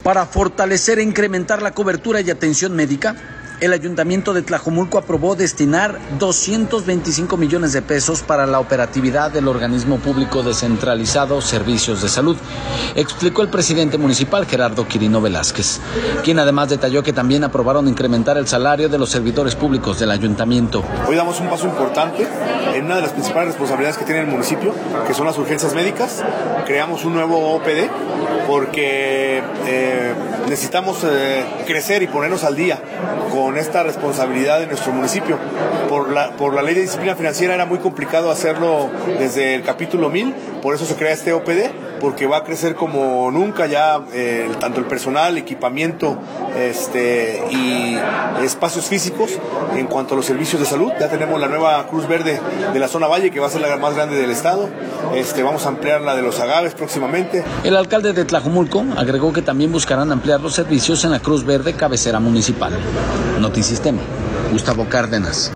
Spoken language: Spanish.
Para fortalecer e incrementar la cobertura y atención médica, el Ayuntamiento de Tlajomulco aprobó destinar 225 millones de pesos para la operatividad del organismo público descentralizado Servicios de Salud, explicó el presidente municipal Gerardo Quirino Velázquez, quien además detalló que también aprobaron incrementar el salario de los servidores públicos del ayuntamiento. Hoy damos un paso importante en una de las principales responsabilidades que tiene el municipio, que son las urgencias médicas. Creamos un nuevo OPD porque necesitamos crecer y ponernos al día con esta responsabilidad de nuestro municipio. Por la ley de disciplina financiera era muy complicado hacerlo desde el capítulo 1000, por eso se crea este OPD, porque va a crecer como nunca ya tanto el personal, equipamiento y espacios físicos en cuanto a los servicios de salud. Ya tenemos la nueva Cruz Verde de la zona Valle, que va a ser la más grande del estado. Vamos a ampliar la de los agaves próximamente. El alcalde de Tlajomulco agregó que también buscarán ampliar los servicios en la Cruz Verde cabecera municipal. Notisistema, Gustavo Cárdenas.